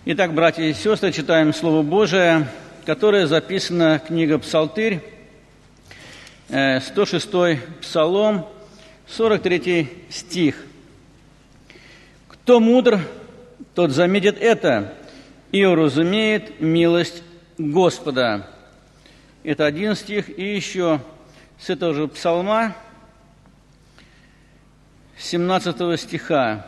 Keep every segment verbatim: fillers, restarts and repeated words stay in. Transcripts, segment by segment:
Итак, братья и сестры, читаем Слово Божие, которое записано, книга Псалтырь, сто шестой Псалом, сорок третий стих. «Кто мудр, тот заметит это и уразумеет милость Господа». Это один стих, и еще с этого же Псалма, семнадцатого стиха.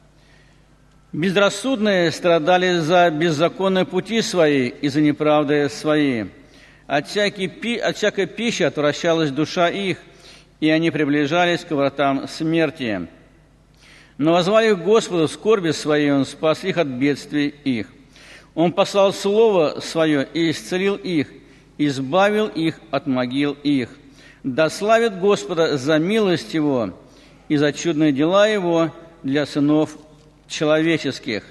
«Безрассудные страдали за беззаконные пути свои и за неправды свои. От всякой, пи, от всякой пищи отвращалась душа их, и они приближались к вратам смерти. Но возвали к Господу в скорби своей, Он спас их от бедствий их. Он послал Слово Свое и исцелил их, избавил их от могил их. Да славит Господа за милость Его и за чудные дела Его для сынов человеческих».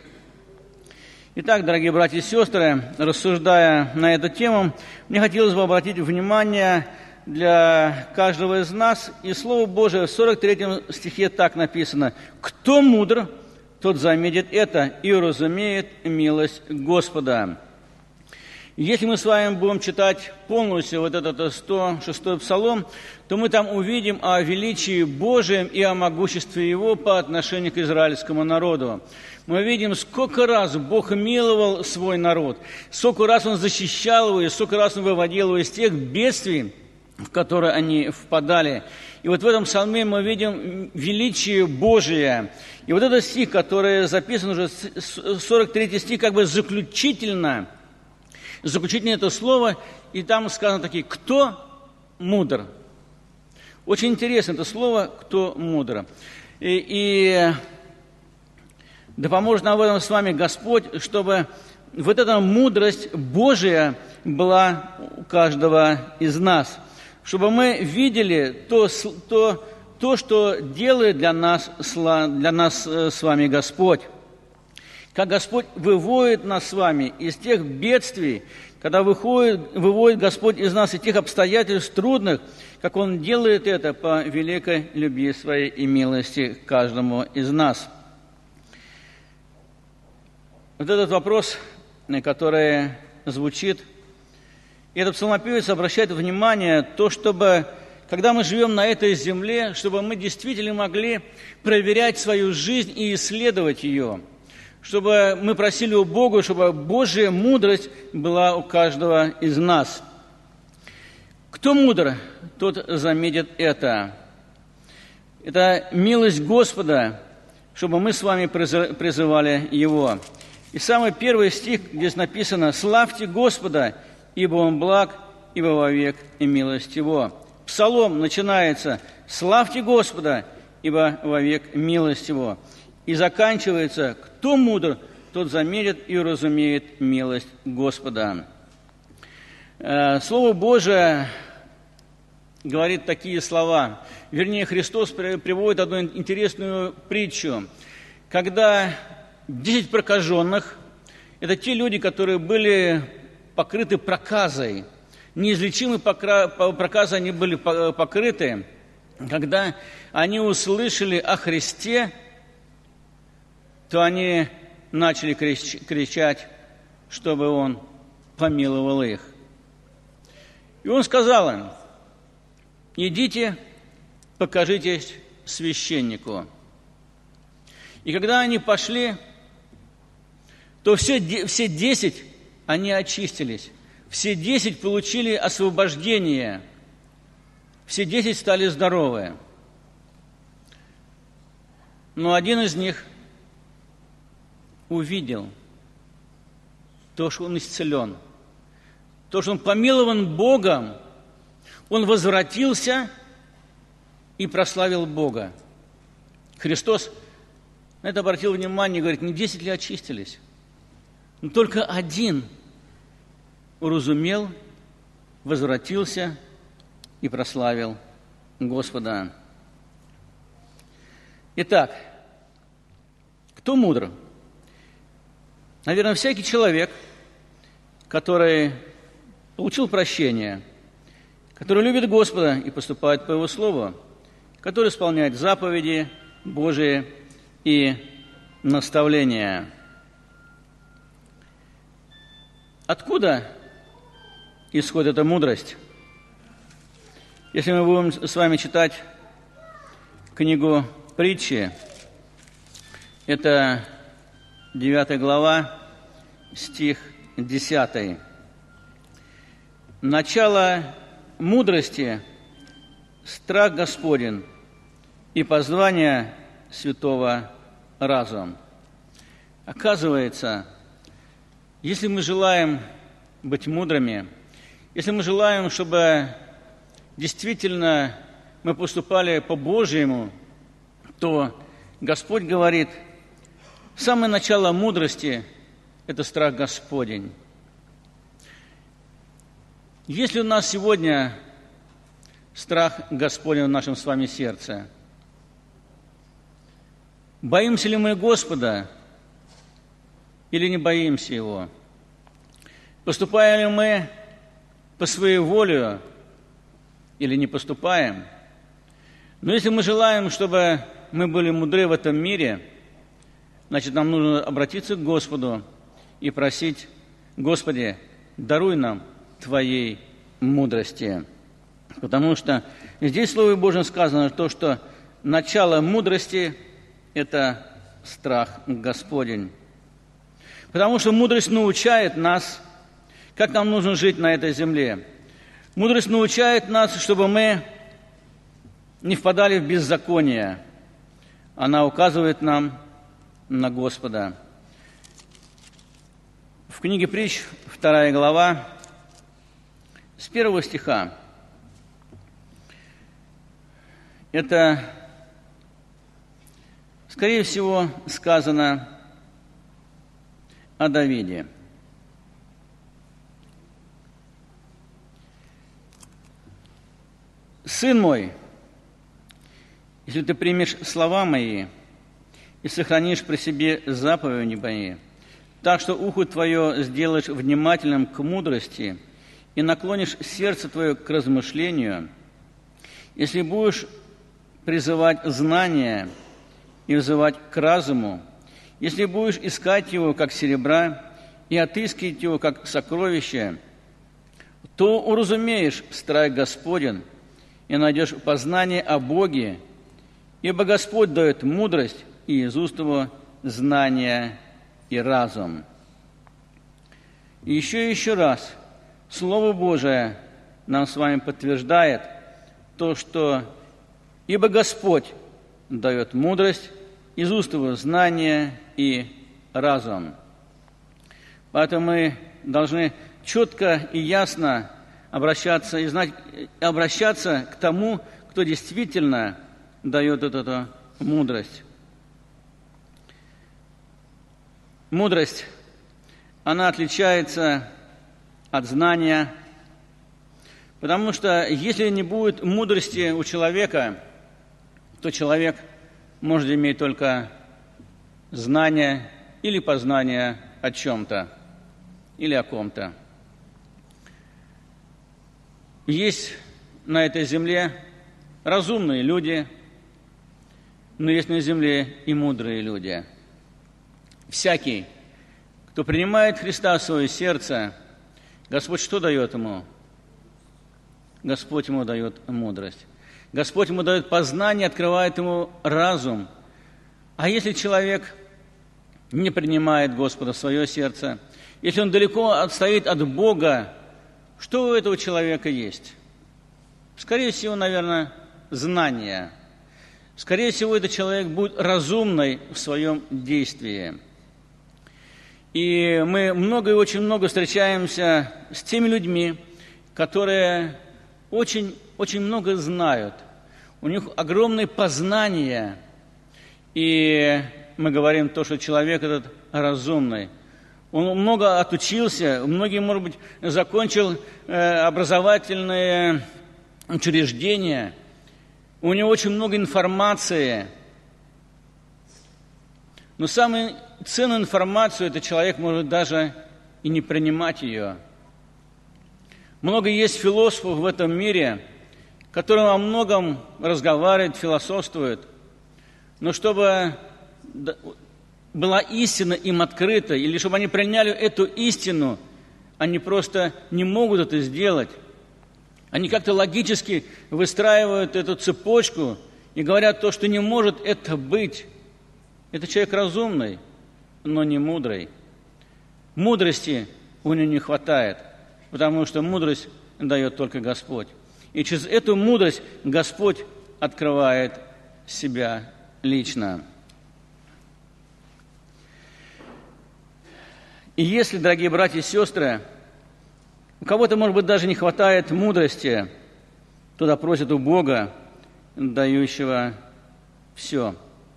Итак, дорогие братья и сестры, рассуждая на эту тему, мне хотелось бы обратить внимание для каждого из нас, и Слово Божие в сорок третьем стихе так написано: «Кто мудр, тот заметит это и уразумеет милость Господа». Если мы с вами будем читать полностью вот этот сто шестой Псалом, то мы там увидим о величии Божьем и о могуществе Его по отношению к израильскому народу. Мы видим, сколько раз Бог миловал свой народ, сколько раз Он защищал его, и сколько раз Он выводил его из тех бедствий, в которые они впадали. И вот в этом псалме мы видим величие Божие. И вот этот стих, который записан уже, сорок третий стих, как бы заключительно, заключительно это слово, и там сказано такие: «Кто мудр?» Очень интересно это слово «кто мудр». И, и да поможет нам в этом с вами Господь, чтобы вот эта мудрость Божия была у каждого из нас, чтобы мы видели то, то, то что делает для нас, для нас с вами Господь. Как Господь выводит нас с вами из тех бедствий, когда выходит, выводит Господь из нас из тех обстоятельств трудных, как Он делает это по великой любви Своей и милости к каждому из нас. Вот этот вопрос, который звучит, и этот псалмопевец обращает внимание, то, чтобы, когда мы живем на этой земле, чтобы мы действительно могли проверять свою жизнь и исследовать ее, чтобы мы просили у Бога, чтобы Божья мудрость была у каждого из нас. Кто мудр, тот заметит это. Это милость Господа, чтобы мы с вами призывали Его. И самый первый стих, здесь написано: «Славьте Господа, ибо Он благ, ибо вовек и милость Его». Псалом начинается: «Славьте Господа, ибо вовек милость Его». И заканчивается: «Кто мудр, тот заметит и уразумеет милость Господа». Слово Божие говорит такие слова. Вернее, Христос приводит одну интересную притчу. Когда десять прокаженных, это те люди, которые были покрыты проказой, неизлечимой проказой они были покрыты, когда они услышали о Христе, то они начали кричать, чтобы Он помиловал их. И Он сказал им: «Идите, покажитесь священнику». И когда они пошли, то все, все десять, они очистились. Все десять получили освобождение. Все десять стали здоровы. Но один из них увидел то, что он исцелен, то, что он помилован Богом, он возвратился и прославил Бога. Христос на это обратил внимание и говорит: не десять ли очистились? Но только один уразумел, возвратился и прославил Господа. Итак, кто мудр? Наверное, всякий человек, который получил прощение, который любит Господа и поступает по Его Слову, который исполняет заповеди Божии и наставления. Откуда исходит эта мудрость? Если мы будем с вами читать книгу Притчи, это девятая глава, стих десятый. Начало мудрости – страх Господень, и познание святого разум. Оказывается, если мы желаем быть мудрыми, если мы желаем, чтобы действительно мы поступали по-божьему, то Господь говорит, самое начало мудрости – это страх Господень. Есть ли у нас сегодня страх Господень в нашем с вами сердце? Боимся ли мы Господа или не боимся Его? Поступаем ли мы по своей воле или не поступаем? Но если мы желаем, чтобы мы были мудры в этом мире, значит, нам нужно обратиться к Господу и просить: Господи, даруй нам Твоей мудрости. Потому что здесь в Слове Божьем сказано то, что начало мудрости – это страх Господень. Потому что мудрость научает нас, как нам нужно жить на этой земле. Мудрость научает нас, чтобы мы не впадали в беззаконие. Она указывает нам на Господа. В книге Притч, вторая глава, с первого стиха. Это, скорее всего, сказано о Давиде. «Сын мой, если ты примешь слова мои и сохранишь при себе заповеди мои, так что ухо твое сделаешь внимательным к мудрости и наклонишь сердце твое к размышлению, если будешь призывать знания и взывать к разуму, если будешь искать его, как серебра, и отыскивать его, как сокровище, то уразумеешь страх Господень и найдешь познание о Боге, ибо Господь дает мудрость, и из уст его знание и разум». И еще и еще раз Слово Божие нам с вами подтверждает то, что «Ибо Господь дает мудрость, из уст его знание и разум». Поэтому мы должны четко и ясно обращаться и знать, обращаться к тому, кто действительно дает вот эту мудрость. Мудрость, она отличается от знания, потому что если не будет мудрости у человека, то человек может иметь только знание или познание о чем-то или о ком-то. Есть на этой земле разумные люди, но есть на земле и мудрые люди. Всякий, кто принимает Христа в свое сердце, Господь что дает ему? Господь ему дает мудрость. Господь ему дает познание, открывает ему разум. А если человек не принимает Господа в свое сердце, если он далеко отстоит от Бога, что у этого человека есть? Скорее всего, наверное, знание. Скорее всего, этот человек будет разумный в своем действии. И мы много и очень много встречаемся с теми людьми, которые очень, очень много знают. У них огромные познания. И мы говорим то, что человек этот разумный. Он много отучился, многие, может быть, закончил э, образовательные учреждения. У него очень много информации. Но самую ценную информацию этот человек может даже и не принимать ее. Много есть философов в этом мире, которые о многом разговаривают, философствуют, но чтобы была истина им открыта, или чтобы они приняли эту истину, они просто не могут это сделать. Они как-то логически выстраивают эту цепочку и говорят то, что не может это быть. Это человек разумный, но не мудрый. Мудрости у него не хватает, потому что мудрость дает только Господь. И через эту мудрость Господь открывает себя лично. И если, дорогие братья и сестры, у кого-то, может быть, даже не хватает мудрости, то да просит у Бога, дающего все.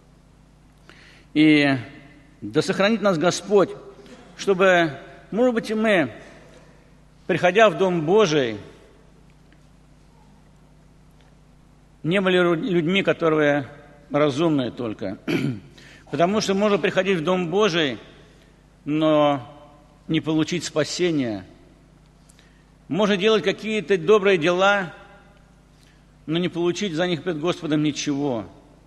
И да сохранит нас Господь, чтобы, может быть, и мы, приходя в Дом Божий, не были людьми, которые разумные только. Потому что можно приходить в Дом Божий, но не получить спасения. Можно делать какие-то добрые дела, но не получить за них пред Господом ничего.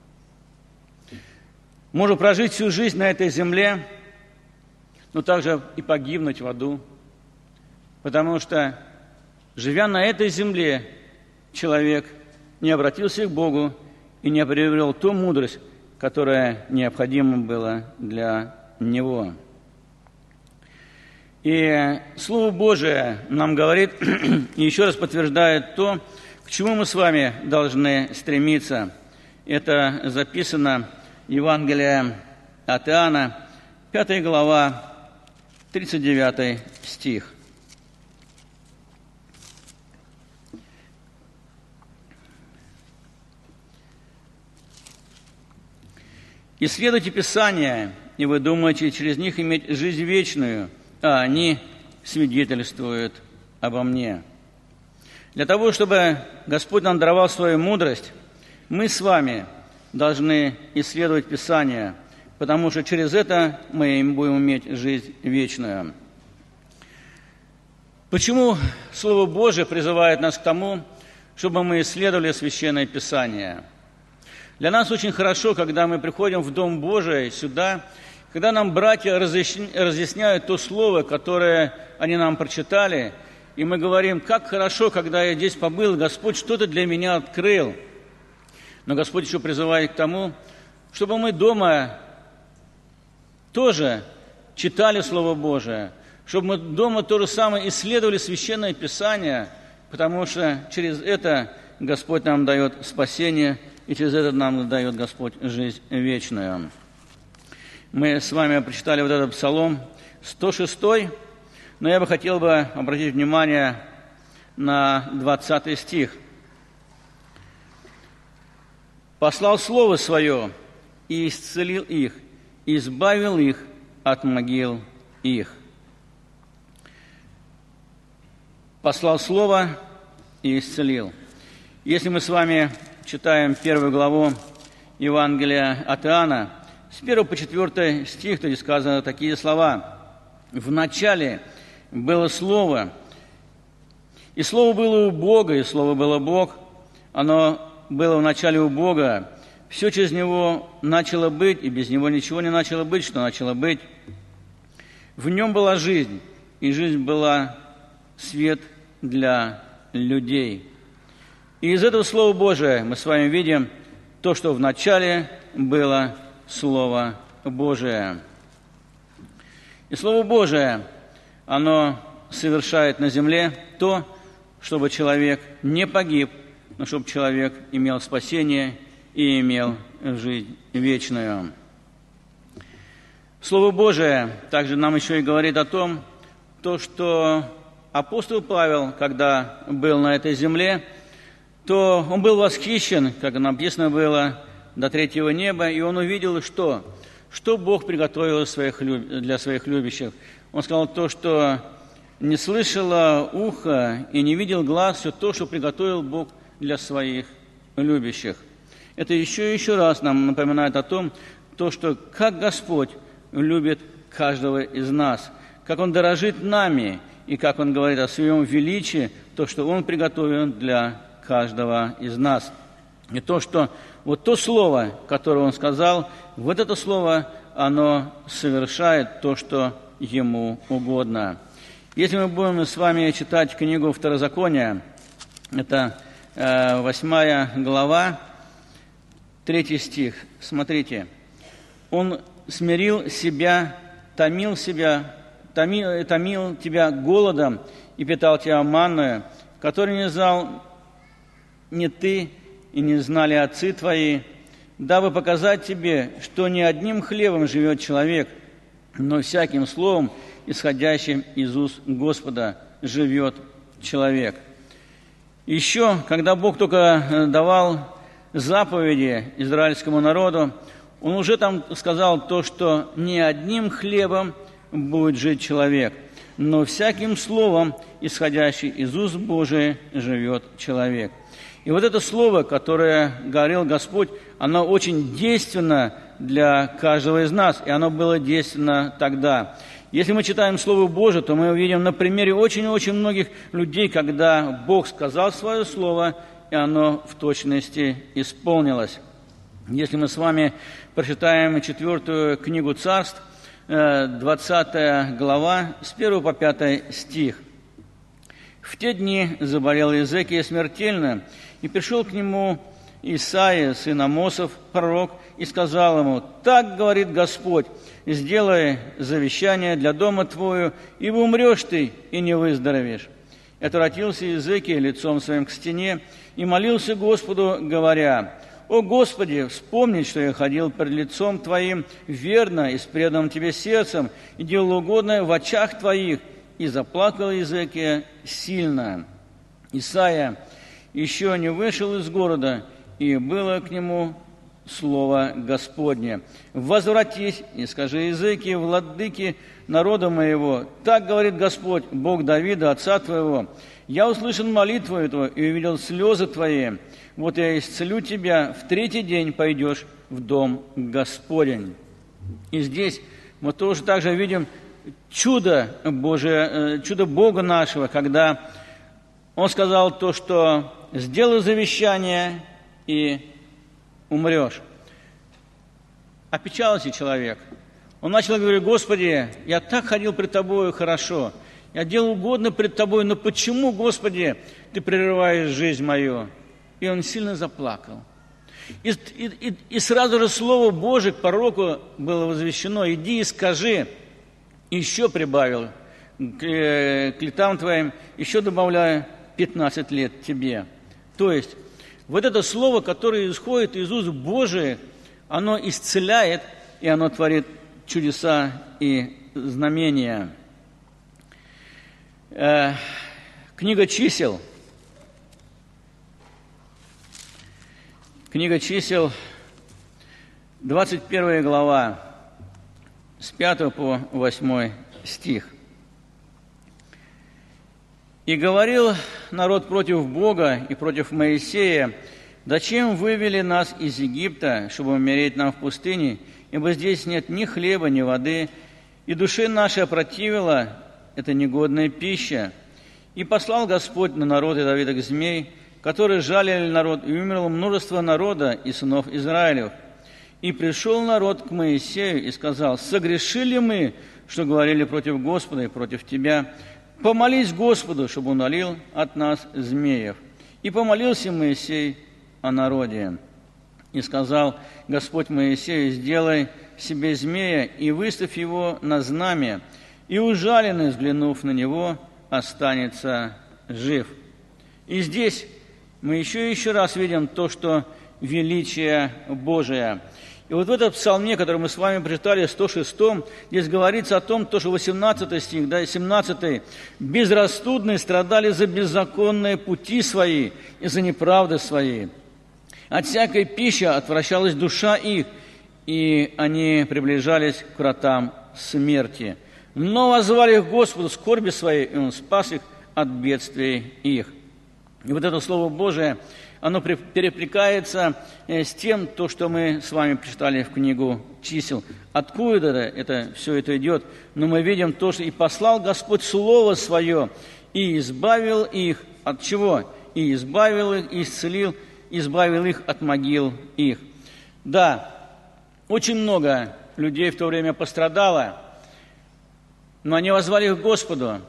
Можно прожить всю жизнь на этой земле, но также и погибнуть в аду. Потому что, живя на этой земле, человек не обратился к Богу и не приобрел ту мудрость, которая необходима была для него. И Слово Божие нам говорит и еще раз подтверждает то, к чему мы с вами должны стремиться. Это записано в Евангелии от Иоанна, пятая глава, тридцать девятый стих. «Исследуйте Писания, и вы думаете через них иметь жизнь вечную, а они свидетельствуют обо мне». Для того, чтобы Господь нам даровал свою мудрость, мы с вами должны исследовать Писание, потому что через это мы будем иметь жизнь вечную. Почему Слово Божие призывает нас к тому, чтобы мы исследовали Священное Писание? Для нас очень хорошо, когда мы приходим в Дом Божий сюда, когда нам братья разъясняют то слово, которое они нам прочитали, и мы говорим, как хорошо, когда я здесь побыл, Господь что-то для меня открыл. Но Господь еще призывает к тому, чтобы мы дома тоже читали Слово Божие, чтобы мы дома то же самое исследовали Священное Писание, потому что через это Господь нам дает спасение, и через это нам дает Господь жизнь вечную. Мы с вами прочитали вот этот Псалом сто шестой, но я бы хотел бы обратить внимание на двадцатый стих. «Послал Слово Свое и исцелил их, и избавил их от могил их». Послал Слово и исцелил. Если мы с вами читаем первую главу Евангелия от Иоанна, с первого по четвертый стих, то здесь сказаны такие слова. «В начале было Слово, и Слово было у Бога, и Слово было Бог. Оно было в начале у Бога. Все через Него начало быть, и без Него ничего не начало быть, что начало быть. В Нем была жизнь, и жизнь была свет для людей». И из этого Слова Божия мы с вами видим то, что в начале было Слово Божие. И Слово Божие, оно совершает на земле то, чтобы человек не погиб, но чтобы человек имел спасение и имел жизнь вечную. Слово Божие также нам еще и говорит о том, то, что апостол Павел, когда был на этой земле, то он был восхищен, как написано было, до третьего неба, и он увидел, что, что Бог приготовил своих, для своих любящих. Он сказал то, что не слышало ухо и не видел глаз, все то, что приготовил Бог для своих любящих. Это еще и еще раз нам напоминает о том, то, что как Господь любит каждого из нас, как Он дорожит нами, и как Он говорит о Своем величии, то, что Он приготовил для каждого из нас. И то, что вот то слово, которое Он сказал, вот это слово, оно совершает то, что Ему угодно. Если мы будем с вами читать книгу Второзакония, это э, восьмая глава, третий стих, смотрите. Он смирил себя, томил себя, томил, томил тебя голодом и питал тебя манною, который не знал не ты и не знали отцы твои, дабы показать тебе, что не одним хлебом живет человек, но всяким словом, исходящим из уст Господа, живет человек. Еще, когда Бог только давал заповеди израильскому народу, Он уже там сказал то, что не одним хлебом будет жить человек, но всяким словом, исходящим из уст Божия, живет человек. И вот это слово, которое говорил Господь, оно очень действенно для каждого из нас, и оно было действенно тогда. Если мы читаем Слово Божие, то мы увидим на примере очень-очень многих людей, когда Бог сказал свое слово, и оно в точности исполнилось. Если мы с вами прочитаем четвертую книгу Царств, двадцатая глава, с первого по пятый стих. «В те дни заболел Иезекия смертельно, и пришел к нему Исаия, сын Амосов, пророк, и сказал ему: «Так говорит Господь, сделай завещание для дома твою, ибо умрешь ты, и не выздоровеешь». И отвратился Иезекия лицом своим к стене, и молился Господу, говоря: «О Господи, вспомни, что я ходил пред лицом Твоим верно и с преданным Тебе сердцем, и делал угодное в очах Твоих». И заплакал Иезекия сильно. Исаия еще не вышел из города, и было к нему слово Господне: «Возвратись и скажи Иезекии, владыке народа моего, так говорит Господь, Бог Давида, отца твоего: я услышал молитву твою и увидел слезы твои. Вот я исцелю тебя, в третий день пойдешь в дом Господень». И здесь мы тоже также видим чудо Божие, чудо Бога нашего, когда Он сказал то, что «сделай завещание и умрешь». Опечалился человек. Он начал говорить: «Господи, я так ходил пред Тобою хорошо, я делал угодно пред Тобой, но почему, Господи, Ты прерываешь жизнь мою?» И он сильно заплакал. И, и, и сразу же Слово Божие к пророку было возвещено: «Иди и скажи, еще прибавил к, к летам твоим, еще добавляю пятнадцать лет тебе». То есть, вот это слово, которое исходит из уст Божиих, оно исцеляет, и оно творит чудеса и знамения. Э, книга чисел. Книга чисел, двадцать первая глава, с пятого по восьмой стих. «И говорил народ против Бога и против Моисея: зачем вывели нас из Египта, чтобы умереть нам в пустыне, ибо здесь нет ни хлеба, ни воды, и душе нашей опротивила эта негодная пища. И послал Господь на народ ядовитых змей, которые жалили народ, и умерло множество народа и сынов Израилев. И пришел народ к Моисею и сказал: согрешили мы, что говорили против Господа и против тебя? Помолись Господу, чтобы он удалил от нас змеев. И помолился Моисей о народе. И сказал Господь Моисею: сделай себе змея и выставь его на знамя, и ужаленный, взглянув на него, останется жив». И здесь мы еще и еще раз видим то, что величие Божие. И вот в этом псалме, который мы с вами прочитали, сто шестом, здесь говорится о том, то, что восемнадцатый стих, да, и семнадцатый: «Безрассудные страдали за беззаконные пути свои и за неправды свои. От всякой пищи отвращалась душа их, и они приближались к вратам смерти. Но воззвали к Господу скорби своей, и Он спас их от бедствий их». И вот это Слово Божие, оно перекликается с тем, то, что мы с вами прочитали в книгу чисел. Откуда это, это все это идет? Но мы видим то, что «и послал Господь Слово Свое, и избавил их» от чего? «И избавил их, и исцелил, избавил их от могил их». Да, очень много людей в то время пострадало, но они воззвали к Господу,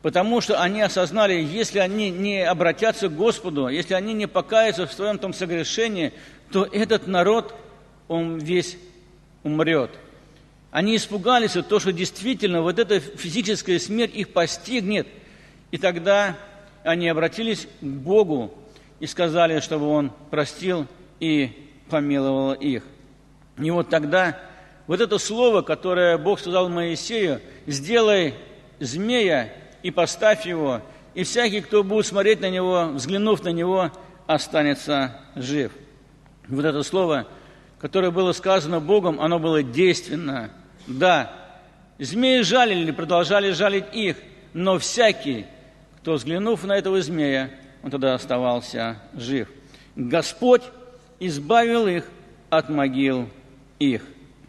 Потому что они осознали, если они не обратятся к Господу, если они не покаются в своем том согрешении, то этот народ, он весь умрет. Они испугались от того, что действительно вот эта физическая смерть их постигнет. И тогда они обратились к Богу и сказали, чтобы Он простил и помиловал их. И вот тогда вот это слово, которое Бог сказал Моисею: «Сделай змея и поставь его, и всякий, кто будет смотреть на него, взглянув на него, останется жив». Вот это слово, которое было сказано Богом, оно было действенно. Да, змеи жалили, продолжали жалить их, но всякий, кто, взглянув на этого змея, он тогда оставался жив. Господь избавил их от могил их.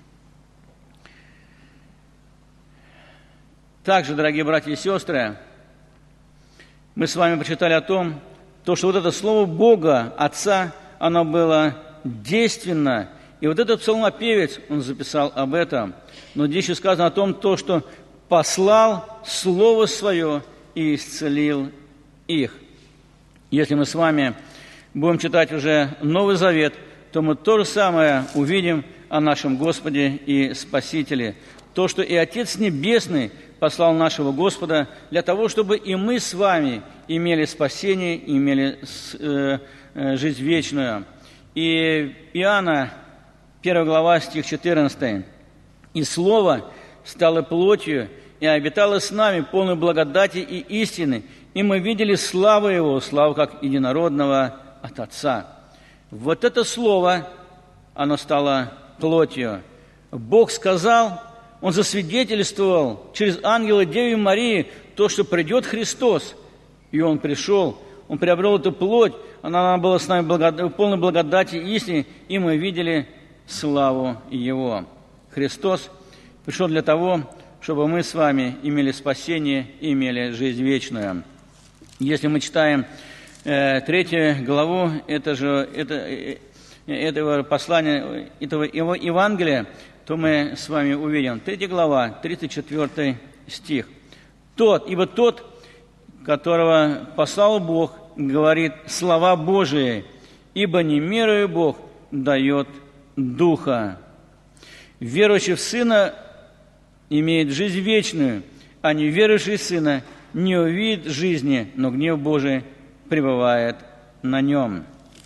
Также, дорогие братья и сестры, мы с вами прочитали о том, то, что вот это слово Бога, Отца, оно было действенно. И вот этот псалмопевец, он записал об этом. Но здесь еще сказано о том, то, что послал Слово Свое и исцелил их. Если мы с вами будем читать уже Новый Завет, то мы то же самое увидим о нашем Господе и Спасителе. То, что и Отец Небесный послал нашего Господа для того, чтобы и мы с вами имели спасение, имели э, э, жизнь вечную. И Иоанна, первая глава, стих четырнадцатый. «И Слово стало плотью, и обитало с нами, полной благодати и истины, и мы видели славу Его, славу как единородного от Отца». Вот это Слово, оно стало плотью. Бог сказал, Он засвидетельствовал через ангела Деве Марии то, что придет Христос. И Он пришел, Он приобрел эту плоть, она была с нами благод... полной благодати и истины, и мы видели славу Его. Христос пришел для того, чтобы мы с вами имели спасение и имели жизнь вечную. Если мы читаем э, третью главу это же, это, э, этого послания, этого его Евангелия, то мы с вами увидим. Третья глава, тридцать четвёртый стих. «Тот, ибо тот, которого послал Бог, говорит слова Божии, ибо не мерою Бог дает Духа. Верующий в Сына имеет жизнь вечную, а не верующий в Сына не увидит жизни, но гнев Божий пребывает на нем».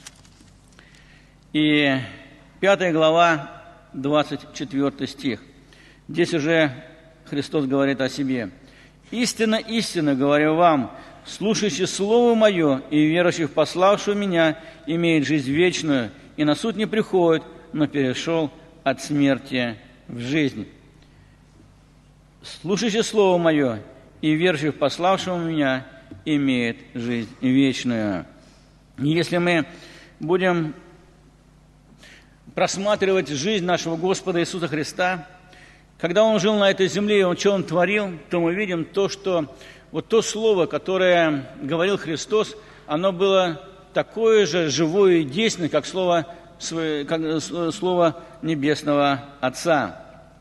И пятая глава, двадцать четвёртый стих. Здесь уже Христос говорит о себе. «Истинно, истинно говорю вам, слушающий Слово Мое и верующий в пославшего Меня имеет жизнь вечную, и на суд не приходит, но перешел от смерти в жизнь». Слушающий Слово Мое и верующий в пославшего Меня имеет жизнь вечную. И если мы будем просматривать жизнь нашего Господа Иисуса Христа, когда Он жил на этой земле, Он, что Он творил, то мы видим то, что вот то слово, которое говорил Христос, оно было такое же живое и действенное, как слово, как слово Небесного Отца.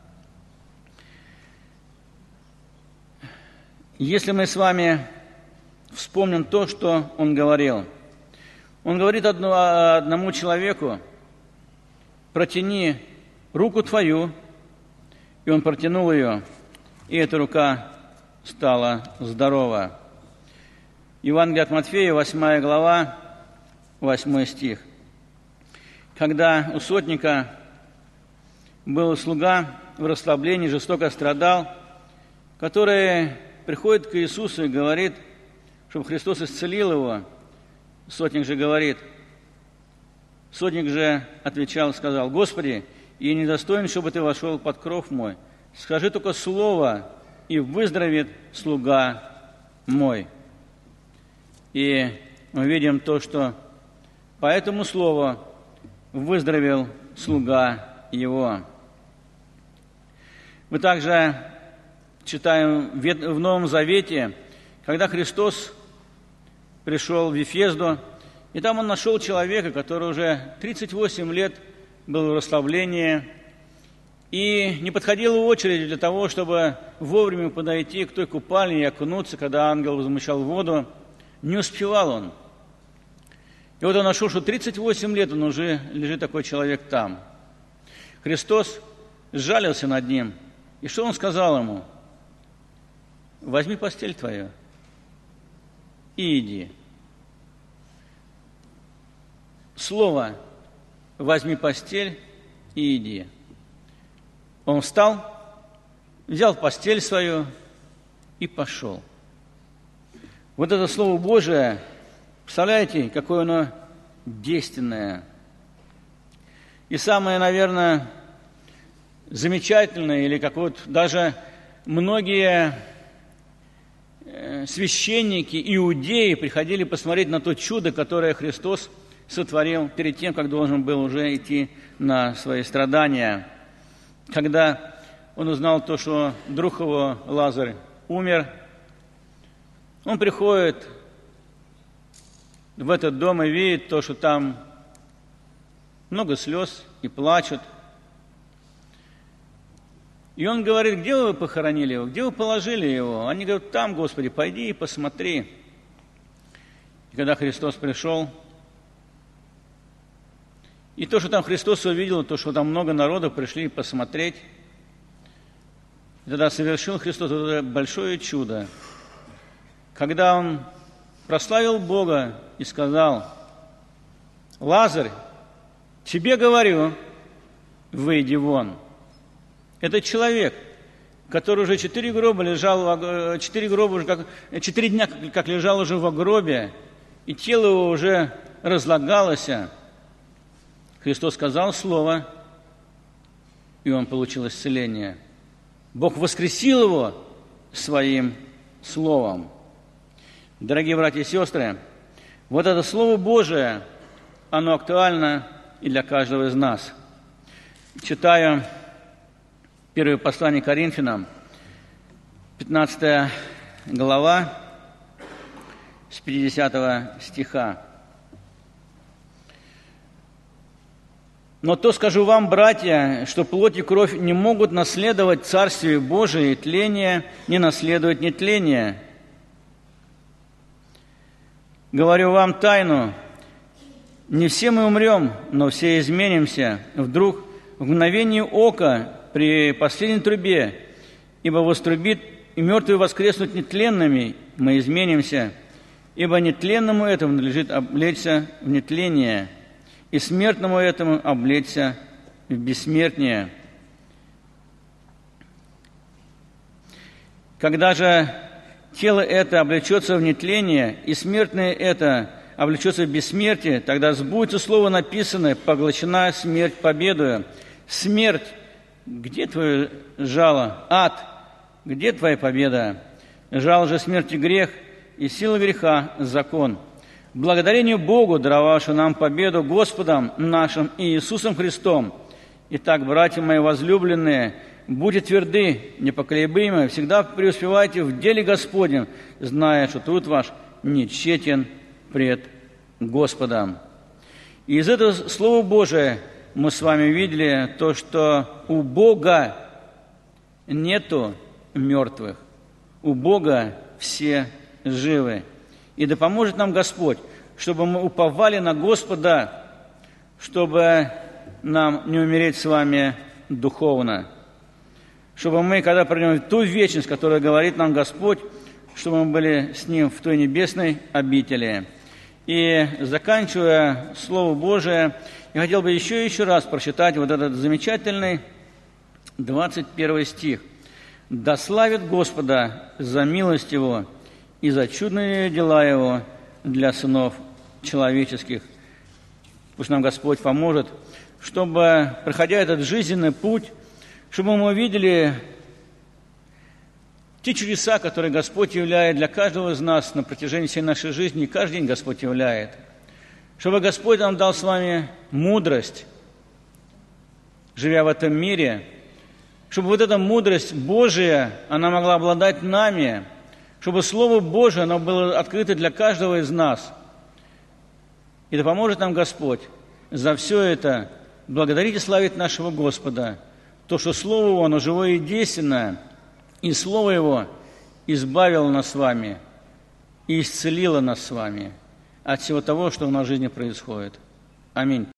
Если мы с вами вспомним то, что Он говорил. Он говорит одну, одному человеку: «Протяни руку твою», и он протянул ее, и эта рука стала здорова. Евангелие от Матфея, восьмая глава, восьмой стих. Когда у сотника был слуга в расслаблении, жестоко страдал, который приходит к Иисусу и говорит, чтобы Христос исцелил его, сотник же говорит, сотник же отвечал и сказал: «Господи, я недостоин, чтобы Ты вошел под кров мой. Скажи только слово, и выздоровеет слуга мой». И мы видим то, что по этому слову выздоровел слуга его. Мы также читаем в Новом Завете, когда Христос пришел в Вифезду, и там Он нашел человека, который уже тридцать восемь лет был в расслаблении, И не подходила очередь для того, чтобы вовремя подойти к той купальне и окунуться, когда ангел возмущал воду. Не успевал он. И вот он нашел, что тридцать восемь лет он уже лежит такой человек там. Христос сжалился над ним. И что он сказал ему? Возьми постель твою и иди. Слово «возьми постель и иди». Он встал, взял постель свою и пошел. Вот это Слово Божие, представляете, какое оно действенное. И самое, наверное, замечательное, или как вот даже многие священники, иудеи приходили посмотреть на то чудо, которое Христос сотворил перед тем, как должен был уже идти на свои страдания. Когда он узнал то, что друг его Лазарь умер, он приходит в этот дом и видит то, что там много слез и плачут. И он говорит: где вы похоронили его, где вы положили его? Они говорят: там, Господи, пойди и посмотри. И когда Христос пришел, и то, что там Христос увидел, то, что там много народов пришли посмотреть, и тогда совершил Христос это большое чудо, когда Он прославил Бога и сказал: Лазарь, тебе говорю, выйди вон. Этот человек, который уже четыре гроба лежал, четыре гроба уже как, четыре дня как лежал уже в гробе, и тело его уже разлагалось, Христос сказал слово, и он получил исцеление. Бог воскресил его своим словом. Дорогие братья и сестры, вот это Слово Божие, оно актуально и для каждого из нас. Читаю первое послание Коринфянам, пятнадцатая глава, с пятидесятого стиха. «Но то скажу вам, братья, что плоть и кровь не могут наследовать Царствие Божие, и тление не наследует нетление. Говорю вам тайну, не все мы умрем, но все изменимся, вдруг в мгновение ока при последней трубе, ибо вострубит, и мертвые воскреснут нетленными, мы изменимся, ибо нетленному этому надлежит облечься в нетление, и смертному этому облечься в бессмертие. Когда же тело это облечется в нетление, и смертное это облечется в бессмертие, тогда сбудется слово написанное: поглощена смерть победою. Смерть, где твое жало? Ад, где твоя победа? Жало же смерти грех, и сила греха закон. Благодарению Богу, даровавшему нам победу Господом нашим Иисусом Христом. Итак, братья мои возлюбленные, будьте тверды, непоколебимы, всегда преуспевайте в деле Господнем, зная, что труд ваш не тщетен пред Господом». И из этого Слова Божия мы с вами видели то, что у Бога нету мертвых, у Бога все живы. И да поможет нам Господь, чтобы мы уповали на Господа, чтобы нам не умереть с вами духовно, чтобы мы, когда придем в ту вечность, которую говорит нам Господь, чтобы мы были с Ним в той небесной обители. И заканчивая Слово Божие, я хотел бы еще и еще раз прочитать вот этот замечательный двадцать первый стих. «Да славит Господа за милость Его и за чудные дела Его для сынов человеческих». Пусть нам Господь поможет, чтобы, проходя этот жизненный путь, чтобы мы увидели те чудеса, которые Господь являет для каждого из нас на протяжении всей нашей жизни, и каждый день Господь являет. Чтобы Господь нам дал с вами мудрость, живя в этом мире, чтобы вот эта мудрость Божия, она могла обладать нами, чтобы Слово Божие, оно было открыто для каждого из нас. И да поможет нам Господь за все это благодарить и славить нашего Господа, то, что Слово Его, оно живое и действенное, и Слово Его избавило нас с вами и исцелило нас с вами от всего того, что в нашей жизни происходит. Аминь.